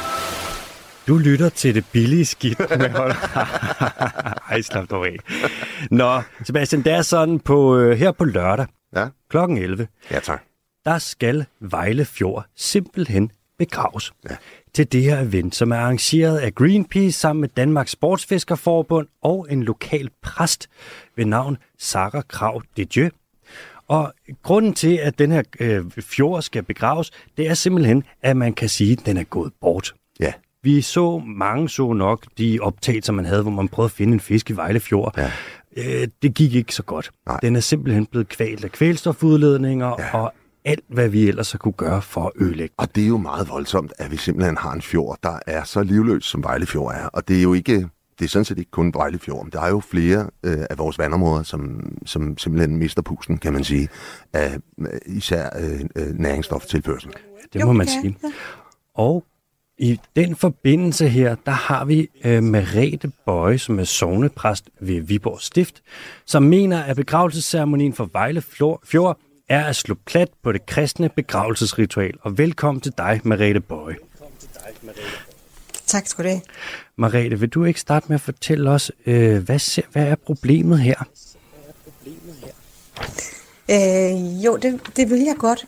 Du lytter til Det Billige Skidt med Holm. Ej, slap dog af. Nå, Sebastian, det er sådan her på lørdag, klokken 11. Ja, tak. Der skal Vejle Fjord simpelthen begraves til det her event, som er arrangeret af Greenpeace sammen med Danmarks Sportsfiskerforbund og en lokal præst ved navn Sarah Krav Dieu. Og grunden til, at den her fjord skal begraves, det er simpelthen, at man kan sige, at den er gået bort. Ja. Mange så nok de optagelser, man havde, hvor man prøvede at finde en fisk i Vejle Fjord. Ja. Det gik ikke så godt. Nej. Den er simpelthen blevet kvalt af kvælstofudledninger og alt, hvad vi ellers har kunne gøre for at ødelægge. Og det er jo meget voldsomt, at vi simpelthen har en fjord, der er så livløs, som Vejle Fjord er. Og det er jo ikke, det er sådan set ikke kun Vejle Fjord, men der er jo flere af vores vandområder, som simpelthen mister pusten, kan man sige, af især næringsstoftilførsel. Det må man sige. Og i den forbindelse her, der har vi Merete Bøje, som er sognepræst ved Viborg Stift, som mener, at begravelsesceremonien for Vejle Fjord er at slå plat på det kristne begravelsesritual. Og velkommen til dig, Merete Bøje. Tak skal du have. Merete, vil du ikke starte med at fortælle os, hvad er problemet her? Jo, det vil jeg godt.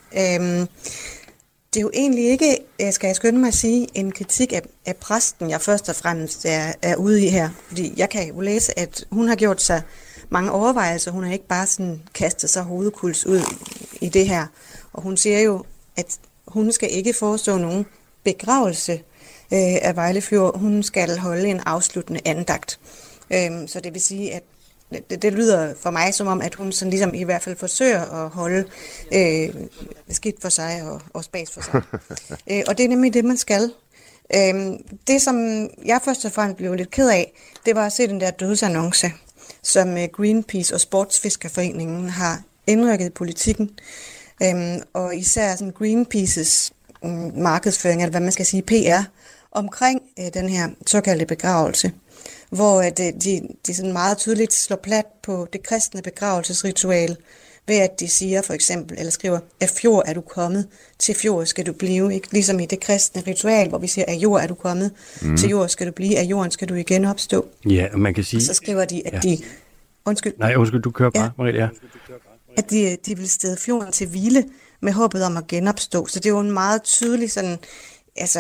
Det er jo egentlig ikke, skal jeg skynde mig at sige, en kritik af præsten, jeg først og fremmest er ude i her. Fordi jeg kan jo læse, at hun har gjort sig mange overvejelser. Hun har ikke bare sådan kastet sig hovedkuls ud i det her. Og hun siger jo, at hun skal ikke forestå nogen begravelse af Vejle Fjord. Hun skal holde en afsluttende andagt. Så det vil sige, at det lyder for mig som om, at hun sådan ligesom i hvert fald forsøger at holde skidt for sig og spas for sig. Og det er nemlig det, man skal. Det, som jeg først og fremmest blev lidt ked af, det var at se den der dødsannonce, som Greenpeace og Sportsfiskerforeningen har indrykket i politikken. Og især sådan Greenpeaces markedsføring, eller hvad man skal sige, PR, omkring den her såkaldte begravelse, hvor de sådan meget tydeligt slår plat på det kristne begravelsesritual, ved at de siger for eksempel, eller skriver, af fjord er du kommet, til fjord skal du blive. Ikke? Ligesom i det kristne ritual, hvor vi siger, af jord er du kommet, til jord skal du blive, af jorden skal du igen opstå. Ja, man kan sige... Og så skriver de, at de... Undskyld, du kører bare, Maria. At de vil stede fjorden til hvile med håbet om at genopstå. Så det er jo en meget tydelig sådan... Altså,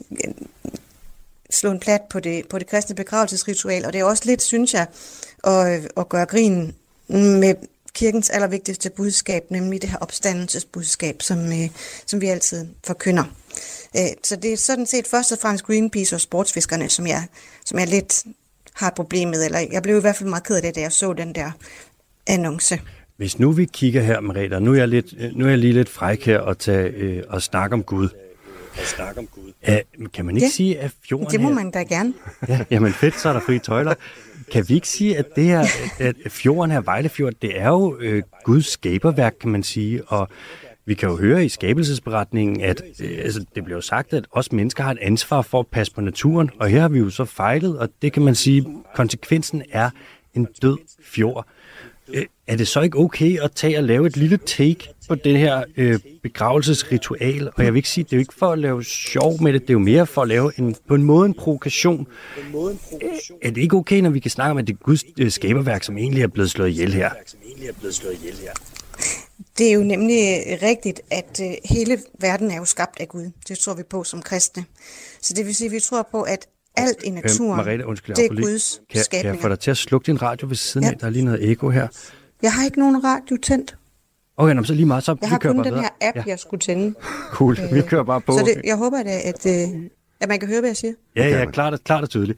slå en plat på det kristne begravelsesritual, og det er også lidt, synes jeg, at gøre grin med kirkens allervigtigste budskab, nemlig det her opstandelsesbudskab, som vi altid forkynder. Så det er sådan set først og fremmest Greenpeace og sportsfiskerne, som jeg lidt har et problem med, eller jeg blev i hvert fald meget ked af det, da jeg så den der annonce. Hvis nu vi kigger her, Merete, nu er jeg lige lidt fræk her og snakke om Gud. Kan man ikke sige, at fjorden... Det må man da gerne. Jamen fedt, så er der frie tøjler. Kan vi ikke sige, at det her, at fjorden her, Vejlefjord, det er jo Guds skaberværk, kan man sige, og vi kan jo høre i skabelsesberetningen, at det bliver jo sagt, at os mennesker har et ansvar for at passe på naturen, og her har vi jo så fejlet, og det kan man sige, konsekvensen er en død fjord. Er det så ikke okay at tage og lave et lille take på det her begravelsesritual? Og jeg vil ikke sige, det er jo ikke for at lave sjov med det, det er jo mere for at lave på en måde en provokation. Er det ikke okay, når vi kan snakke om, at det er Guds skaberværk, som egentlig er blevet slået ihjel her? Det er jo nemlig rigtigt, at hele verden er jo skabt af Gud. Det tror vi på som kristne. Så det vil sige, at vi tror på, at alt i naturen, Merete, undskyld, det er Guds skabninger. Kan jeg få dig til at slukke din radio ved siden af? Der er lige noget ekko her. Jeg har ikke nogen radio tændt. Okay, så lige meget. Så jeg har kun den her app, jeg skulle tænde. Cool, vi kører bare på. Så jeg håber da, at man kan høre, hvad jeg siger. Ja, klart og tydeligt.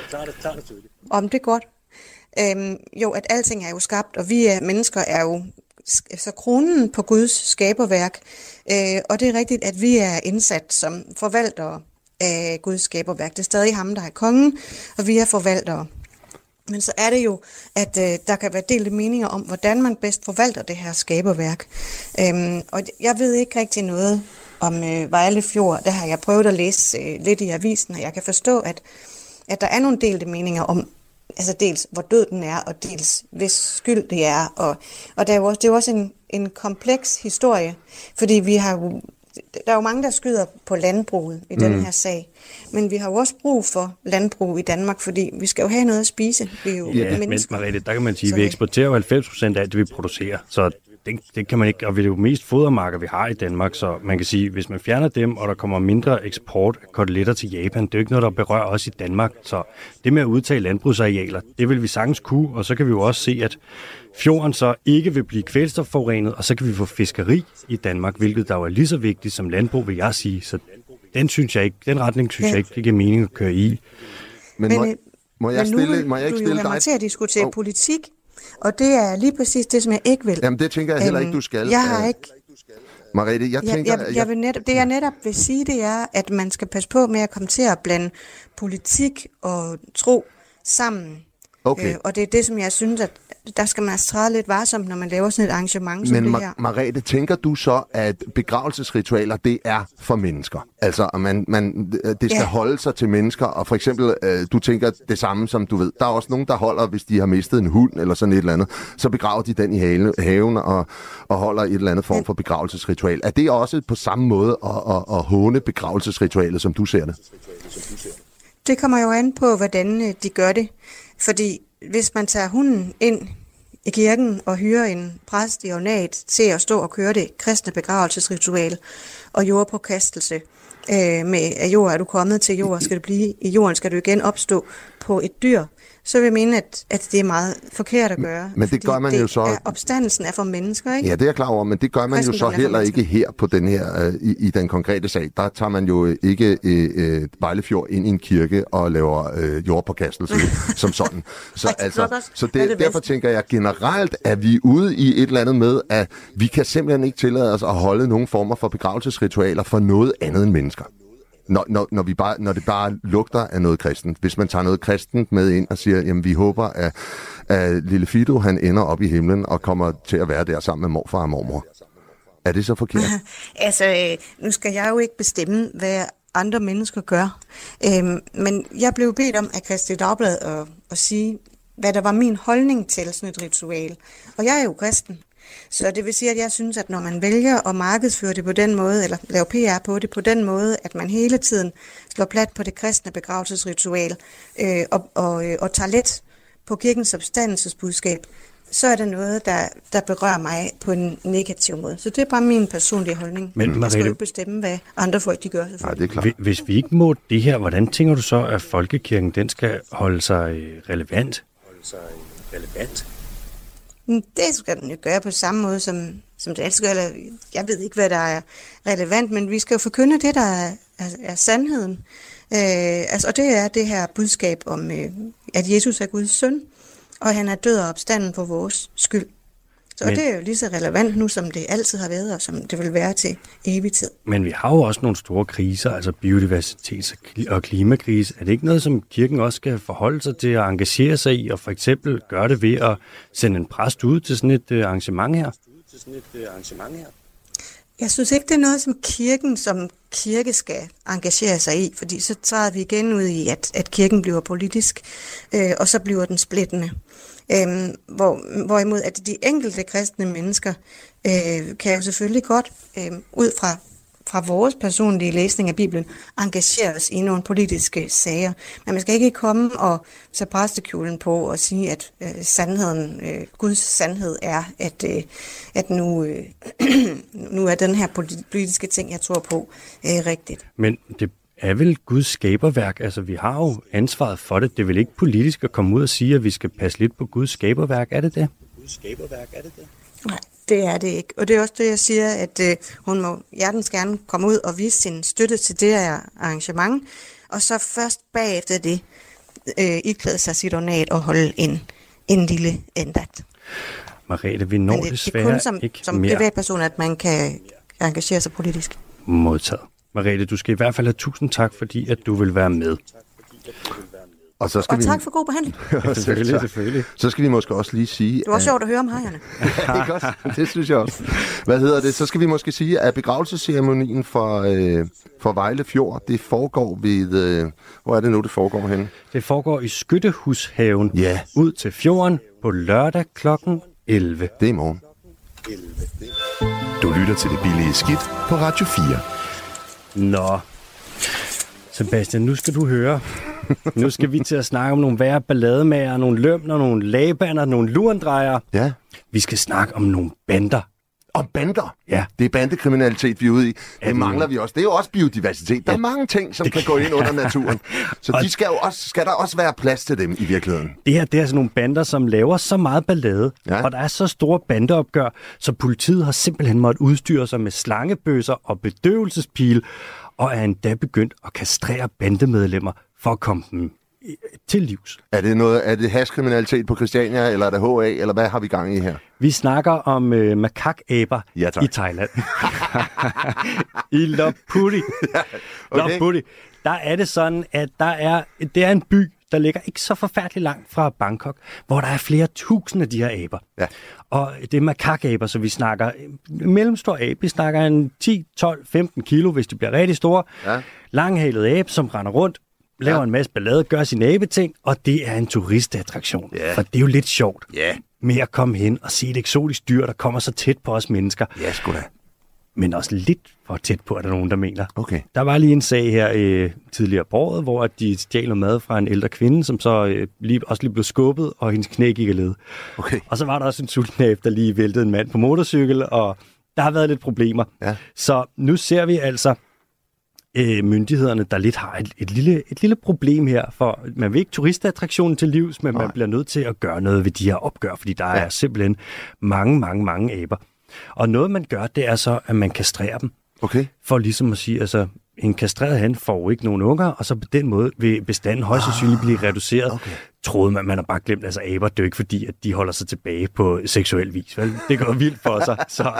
Om det er godt. Jo, at alting er jo skabt, og vi mennesker er jo så kronen på Guds skaberværk. Og det er rigtigt, at vi er indsat som forvaltere af Guds skaberværk. Det er stadig ham, der er kongen, og vi er forvaltere. Men så er det jo, at der kan være delte meninger om, hvordan man bedst forvalter det her skaberværk. Og jeg ved ikke rigtig noget om Vejle Fjord. Der har jeg prøvet at læse lidt i avisen, og jeg kan forstå, at der er nogle delte meninger om, altså dels hvor død den er, og dels hvis skyld det er. Og det er jo også en kompleks historie, fordi der er jo mange, der skyder på landbruget i den her sag. Men vi har jo også brug for landbrug i Danmark, fordi vi skal jo have noget at spise. Vi er jo mennesker. Men Merete, der kan man sige, at vi eksporterer jo 90% af alt det, vi producerer. Så det kan man ikke, og vi er jo mest fodermarker, vi har i Danmark. Så man kan sige, hvis man fjerner dem, og der kommer mindre eksport af koteletter til Japan, det er jo ikke noget, der berører os i Danmark. Så det med at udtage landbrugsarealer, det vil vi sagtens kunne, og så kan vi jo også se, at fjorden så ikke vil blive kvælstofforurenet, og så kan vi få fiskeri i Danmark, hvilket der jo er lige så vigtigt som landbrug, vil jeg sige. Så den retning synes jeg ikke, det giver mening at køre i. Men må jeg ikke stille dig? Du til at diskutere politik, og det er lige præcis det, som jeg ikke vil. Jamen det tænker jeg heller ikke, du skal. Jeg har ikke... Merete, jeg tænker... Det jeg netop vil sige, det er, at man skal passe på med at komme til at blande politik og tro sammen. Okay. Og det er det, som jeg synes, at der skal man træde lidt varsomt, når man laver sådan et arrangement som det her. Men Merete, tænker du så, at begravelsesritualer, det er for mennesker? Altså, det skal holde sig til mennesker, og for eksempel, du tænker det samme som du ved. Der er også nogen, der holder, hvis de har mistet en hund eller sådan et eller andet, så begraver de den i haven og holder et eller andet form for begravelsesritual. Er det også på samme måde at håne begravelsesritualet, som du ser det? Det kommer jo an på, hvordan de gør det. Fordi hvis man tager hunden ind i kirken og hyrer en præst i ornat til at stå og køre det kristne begravelsesritual og jordpåkastelse med at jord er du kommet til jord, skal du blive i jorden, skal du igen opstå på et dyr, så vil jeg mene, at det er meget forkert at gøre. Men det gør man jo så... Opstandelsen er for mennesker, ikke? Ja, det er jeg klar over, men det gør man jo så heller ikke her på den her, i den konkrete sag. Der tager man jo ikke Vejle Fjord ind i en kirke og laver jordpåkastelse som sådan. Så derfor tænker jeg generelt, at vi ude i et eller andet med, at vi kan simpelthen ikke tillade os at holde nogle former for begravelsesritualer for noget andet end mennesker. Når det bare lugter af noget kristent. Hvis man tager noget kristent med ind og siger, jamen vi håber, at lille Fido, han ender op i himlen og kommer til at være der sammen med morfar og mormor. Er det så forkert? Altså, nu skal jeg jo ikke bestemme, hvad andre mennesker gør. Men jeg blev bedt om af Kristi Dagblad at sige, hvad der var min holdning til sådan et ritual. Og jeg er jo kristen. Så det vil sige, at jeg synes, at når man vælger at markedsføre det på den måde, eller lave PR på det på den måde, at man hele tiden slår plat på det kristne begravelsesritual og tager let på kirkens opstandelsesbudskab, så er det noget, der berører mig på en negativ måde. Så det er bare min personlige holdning. Men jeg skal ikke bestemme, hvad andre folk de gør. Nej, det er klart. Hvis vi ikke må det her, hvordan tænker du så, at folkekirken den skal holde sig relevant? Det skal den jo gøre på samme måde, som det altid gør. Jeg ved ikke, hvad der er relevant, men vi skal jo forkynde det, der er sandheden. Og det er det her budskab om, at Jesus er Guds søn, og han er død og opstanden for vores skyld. Og det er jo lige så relevant nu, som det altid har været, og som det vil være til evig tid. Men vi har jo også nogle store kriser, altså biodiversitets- og klimakrise. Er det ikke noget, som kirken også skal forholde sig til at engagere sig i, og for eksempel gøre det ved at sende en præst ud til sådan et arrangement her? Jeg synes ikke, det er noget, som kirken som kirke skal engagere sig i, fordi så træder vi igen ud i, at kirken bliver politisk, og så bliver den splittende. Hvorimod at de enkelte kristne mennesker kan jo selvfølgelig godt ud fra vores personlige læsning af Bibelen engagere os i nogle politiske sager. Men man skal ikke komme og tage præstekjolen på og sige, at sandheden, Guds sandhed er, at nu er den her politiske ting, jeg tror på, rigtigt. Men er vel Guds skaberværk. Altså, vi har jo ansvaret for det. Det er vel ikke politisk at komme ud og sige, at vi skal passe lidt på Guds skaberværk. Er det det? Nej, det er det ikke. Og det er også det, jeg siger, at hun må hjertens gerne komme ud og vise sin støtte til det her arrangement, og så først bagefter det iklæde sig sit ornat og holde en lille andagt. Merete, vi når desværre ikke mere. Det er kun som privatperson, at man kan engagere sig politisk. Modtaget. Merete, du skal i hvert fald have 1000 tak, fordi at du vil være med. Og tak for god behandling. Selvfølgelig. Så skal vi måske også lige sige... Det var sjovt at høre om hejerne. Ikke også? Det synes jeg også. Hvad hedder det? Så skal vi måske sige, at begravelsesceremonien for Vejle Fjord, det foregår ved... hvor er det nu, det foregår henne? Det foregår i Skyttehushaven ud til fjorden på lørdag kl. 11. Det er i morgen. Du lytter til Det Billige Skidt på Radio 4. Nå, Sebastian, nu skal du høre. Nu skal vi til at snakke om nogle værre ballademager, nogle lømner, nogle lagbander, nogle lurendrejere. Ja. Vi skal snakke om nogle bander. Om bander? Ja. Det er bandekriminalitet, vi er ude i. Det mangler vi også. Det er jo også biodiversitet. Der er mange ting, som kan gå ind under naturen. Så de skal der også være plads til dem i virkeligheden. Det er sådan nogle bander, som laver så meget ballade, og der er så store bandeopgør, så politiet har simpelthen måttet udstyre sig med slangebøsser og bedøvelsespile, og er endda begyndt at kastrere bandemedlemmer for at komme dem til livs. Er det hashkriminalitet på Christiania, eller er det HA, eller hvad har vi gang i her? Vi snakker om makakaber i Thailand. I Lopburi. Okay. Lopburi. Der er det sådan, at det er en by, der ligger ikke så forfærdeligt langt fra Bangkok, hvor der er flere tusind af de her aber. Ja. Og det er makakaber, så vi snakker mellemstor abe. Vi snakker en 10, 12, 15 kilo, hvis de bliver rigtig store. Ja. Langhalet abe, som render rundt, laver en masse ballade, gør sin abeting, og det er en turistattraktion. Yeah. For det er jo lidt sjovt med at komme hen og se et eksotisk dyr, der kommer så tæt på os mennesker. Ja, sgu da. Men også lidt for tæt på, er der nogen, der mener. Okay. Der var lige en sag her tidligere på året, hvor de stjal noget mad fra en ældre kvinde, som så lige blev skubbet, og hendes knæ gik af led. Okay. Og så var der også en sulten abe, der lige væltede en mand på motorcykel, og der har været lidt problemer. Ja. Så nu ser vi altså myndighederne, der lidt har et lille problem her, for man vil ikke turistattraktionen til livs, men man bliver nødt til at gøre noget ved de her opgør, fordi der er simpelthen mange aber. Og noget man gør, det er så, at man kastrerer dem. Okay. For ligesom at sige, altså en kastreret han får jo ikke nogen unger, og så på den måde vil bestanden højst sandsynligt blive reduceret. Okay. Troede man har bare glemt, altså aber, det er jo ikke fordi, at de holder sig tilbage på seksuel vis. Vel? Det går vildt for sig.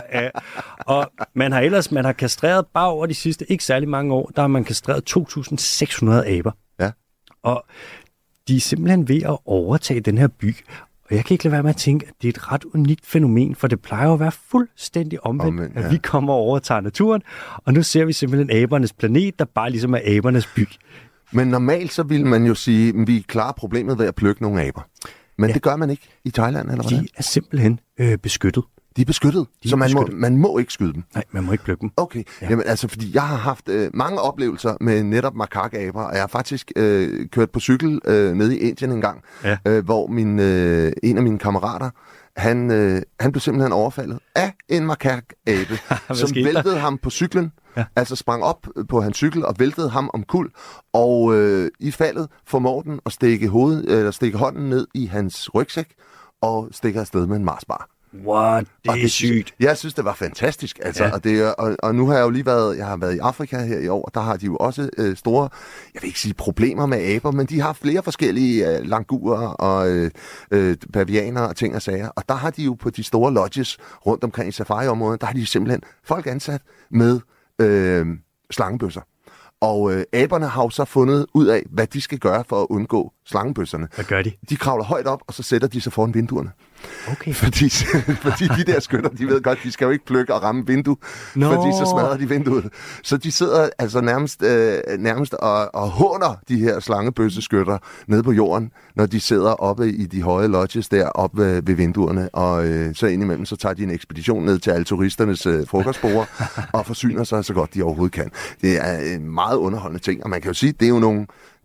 Og man har kastreret bare over de sidste ikke særlig mange år, der har man kastreret 2.600 aber. Ja. Og de er simpelthen ved at overtage den her by. Og jeg kan ikke lade være med at tænke, at det er et ret unikt fænomen, for det plejer at være fuldstændig omvendt, at vi kommer og overtager naturen, og nu ser vi simpelthen abernes planet, der bare ligesom er abernes by. Men normalt så vil man jo sige, at vi klarer problemet ved at plukke nogle aber. Men det gør man ikke i Thailand, eller hvad? De er simpelthen beskyttet. De er beskyttet, så man må ikke skyde dem? Nej, man må ikke plukke dem. Okay, jamen altså, fordi jeg har haft mange oplevelser med netop makakaber, og jeg har faktisk kørt på cykel nede i Indien en gang, hvor en af mine kammerater, han blev simpelthen overfaldet af en makakabe, som væltede ham på cyklen, altså sprang op på hans cykel og væltede ham omkuld, og i faldet formår den at stikke hånden ned i hans rygsæk og stikker afsted med en Marsbar. What? Det er sygt. Jeg synes, det var fantastisk. Altså, og nu har jeg jo lige været i Afrika her i år, og der har de jo også store, jeg vil ikke sige problemer med aber, men de har flere forskellige langurer og bavianer og ting og sager. Og der har de jo på de store lodges rundt omkring i safari-området, der har de simpelthen folk ansat med slangebøsser. Og aberne har jo så fundet ud af, hvad de skal gøre for at undgå slangebøsserne. Hvad gør de? De kravler højt op, og så sætter de sig foran vinduerne. Okay. Fordi de der skytter, de ved godt, de skal jo ikke plukke og ramme vindue, fordi så smadrer de vinduet. Så de sidder altså nærmest og håner de her slangebøsseskytter nede på jorden, når de sidder oppe i de høje lodges der oppe ved vinduerne, og så indimellem så tager de en ekspedition ned til alle turisternes frokostborde og forsyner sig så godt de overhovedet kan. Det er en meget underholdende ting, og man kan jo sige, det er jo nogle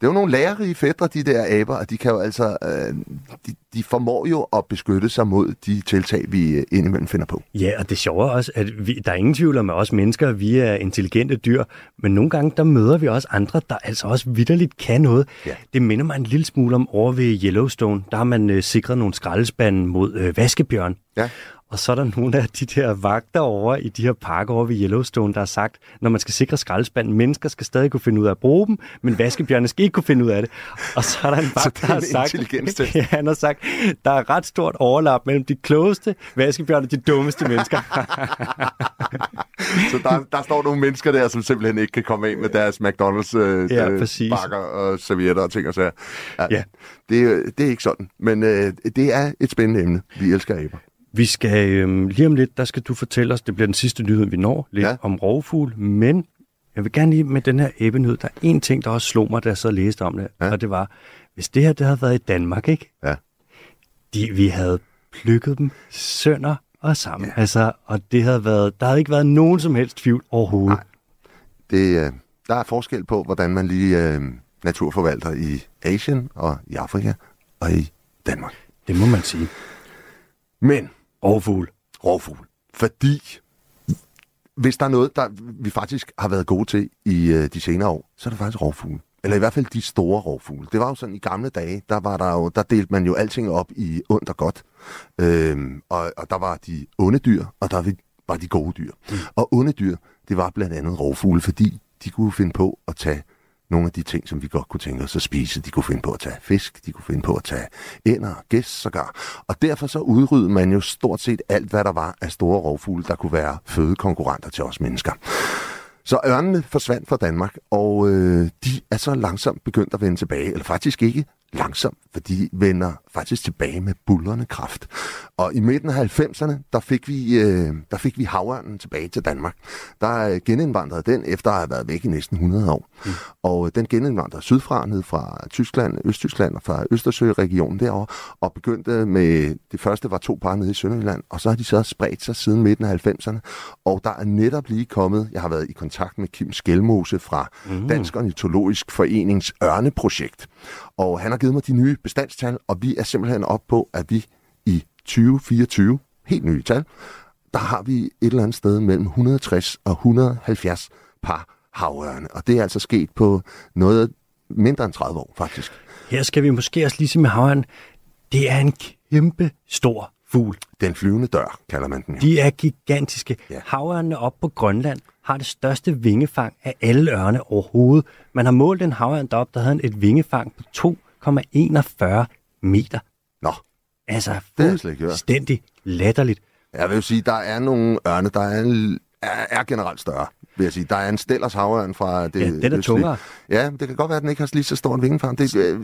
Det er jo nogle lærerige fætre, de der aber, og de kan jo altså, de formår jo at beskytte sig mod de tiltag, vi indimellem finder på. Ja, og det sjove er også, at der er ingen tvivl om, at os mennesker, vi er intelligente dyr, men nogle gange, der møder vi også andre, der altså også vitterligt kan noget. Ja. Det minder mig en lille smule om over ved Yellowstone. Der har man sikret nogle skraldespande mod vaskebjørn. Ja. Og så er der nogle af de der vagter over i de her parker over ved Yellowstone, der har sagt, når man skal sikre skraldespanden, mennesker skal stadig kunne finde ud af at bruge dem, men vaskebjørnene skal ikke kunne finde ud af det. Og så er der en vagt, der har sagt, ja, han har sagt, der er ret stort overlap mellem de klogeste vaskebjørne og de dummeste mennesker. Så der står nogle mennesker der, som simpelthen ikke kan komme ind med deres McDonald's bakker og servietter og ting og sager. Ja. Det er ikke sådan, men det er et spændende emne. Vi elsker aber. Vi skal lige om lidt, der skal du fortælle os, det bliver den sidste nyhed, vi når, lidt om rovfugl, men jeg vil gerne lige med den her æbenyhed, der er en ting, der også slog mig, da jeg så læste om det, og det var, hvis det her, det havde været i Danmark, ikke? Ja. Vi havde plukket dem sønder og sammen, altså, og det havde været, der havde ikke været nogen som helst tvivl overhovedet. Nej. Der er forskel på, hvordan man lige naturforvalter i Asien og i Afrika og i Danmark. Det må man sige. Men rovfugl. Fordi hvis der er noget, der vi faktisk har været gode til i de senere år, så er det faktisk rovfugle. Eller i hvert fald de store rovfugle. Det var jo sådan, i gamle dage, der delte man jo alting op i ondt og godt. Og der var de onde dyr, og der var de gode dyr. Og onde dyr, det var blandt andet rovfugle, fordi de kunne finde på at tage nogle af de ting, som vi godt kunne tænke os at spise. De kunne finde på at tage fisk, de kunne finde på at tage ænder, gæs sågar. Og derfor så udryddede man jo stort set alt, hvad der var af store rovfugle, der kunne være fødekonkurrenter til os mennesker. Så ørnene forsvandt fra Danmark, og de er så langsomt begyndt at vende tilbage, eller faktisk ikke langsomt, for de vender faktisk tilbage med buldrende kraft. Og i midten af 90'erne, der fik vi havørnen tilbage til Danmark. Der genindvandrede den, efter at have været væk i næsten 100 år. Og den genindvandrede sydfra, ned fra Tyskland, Østtyskland og fra Østersøregionen derovre, og begyndte med, det første var 2 par nede i Sønderjylland, og så har de så spredt sig siden midten af 90'erne. Og der er netop lige kommet, jeg har været i kontakt med Kim Skelmose fra Dansk Ornitologisk Forenings Ørneprojekt. Og han har givet mig de nye bestandstal, og vi er simpelthen op på, at vi i 2024, helt nye tal, der har vi et eller andet sted mellem 160 og 170 par havørne. Og det er altså sket på noget mindre end 30 år, faktisk. Her skal vi måske også lige sige med havørnen, det er en kæmpe stor fugl. Den flyvende dør, kalder man den. De er gigantiske. Ja. Havørnene op på Grønland har det største vingefang af alle ørne overhovedet. Man har målt en havørn deroppe, der havde et vingefang på 2,41 meter. Nå. Altså fuldstændig latterligt. Jeg vil jo sige, der er nogle ørne, der er generelt større, vil jeg sige. Der er en Stellers havørn fra det. Den er tungere. Ja, det kan godt være, at den ikke har lige så stor en vingefang.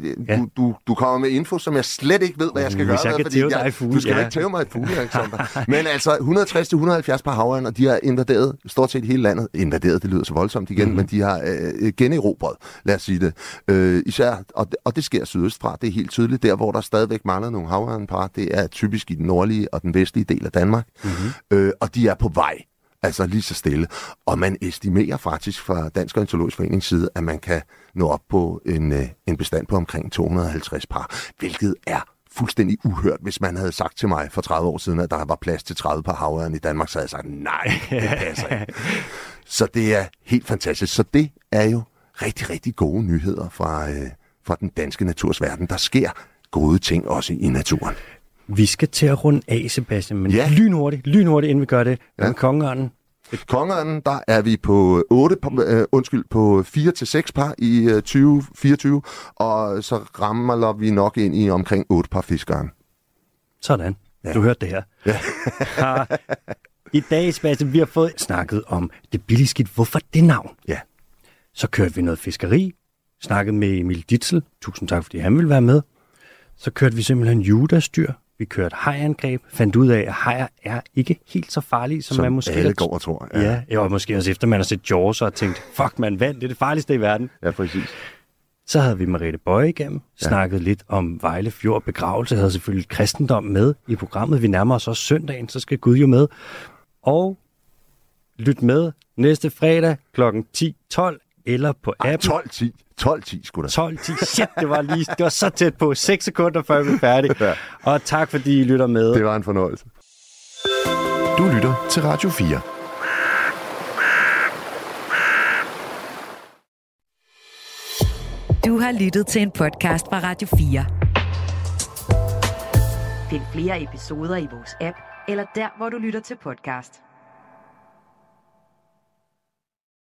Du kommer med info, som jeg slet ikke ved, hvad jeg skal gøre. Du skal ikke tæve mig et fugle, Alexander. Men altså 160-170 par havørn, og de har invaderet stort set hele landet. Invaderet, det lyder så voldsomt igen, men de har generobret, lad os sige det. Især, og det sker sydøstfra, det er helt tydeligt. Der, hvor der stadigvæk mangler nogle havørnpar, det er typisk i den nordlige og den vestlige del af Danmark. Og de er på vej. Altså lige så stille. Og man estimerer faktisk fra Dansk Ornitologisk Forenings side, at man kan nå op på en bestand på omkring 250 par, hvilket er fuldstændig uhørt. Hvis man havde sagt til mig for 30 år siden, at der var plads til 30 par havørn i Danmark, så havde jeg sagt, nej, det passer ikke. Så det er helt fantastisk. Så det er jo rigtig, rigtig gode nyheder fra den danske naturs verden. Der sker gode ting også i naturen. Vi skal til at runde af, Sebastian, men lynhurtigt, inden vi gør det. Med kongeørnen. Kongeørnen, der er vi på 4 til 6 par i 2024, og så rammer vi nok ind i omkring 8 par fiskeren. Sådan. Ja. Du hørte det her. Ja. I dag, Sebastian, vi har fået snakket om det billige skidt. Hvorfor det navn? Ja. Så kørte vi noget fiskeri, snakket med Emil Ditzel. Tusind tak, fordi han ville være med. Så kørte vi simpelthen Judas-dyr. Vi kørte hajangreb, fandt ud af, at hajer er ikke helt så farlige, som man måske alle går og tror. Ja, jeg var måske også efter, man har set Jaws og tænkt, fuck man, vand, det er det farligste i verden. Ja, præcis. Så havde vi Merete Boye igennem, snakket lidt om Vejle Fjord begravelse, havde selvfølgelig kristendom med i programmet. Vi nærmer os også søndagen, så skal Gud jo med. Og lyt med næste fredag kl. 10.12 eller på appen. 12.10 skulle der. 12.10. Shit, det var så tæt på. 6 sekunder før vi er færdige. Ja. Og tak fordi I lytter med. Det var en fornøjelse. Du lytter til Radio 4. Du har lyttet til en podcast fra Radio 4. Find flere episoder i vores app, eller der, hvor du lytter til podcast.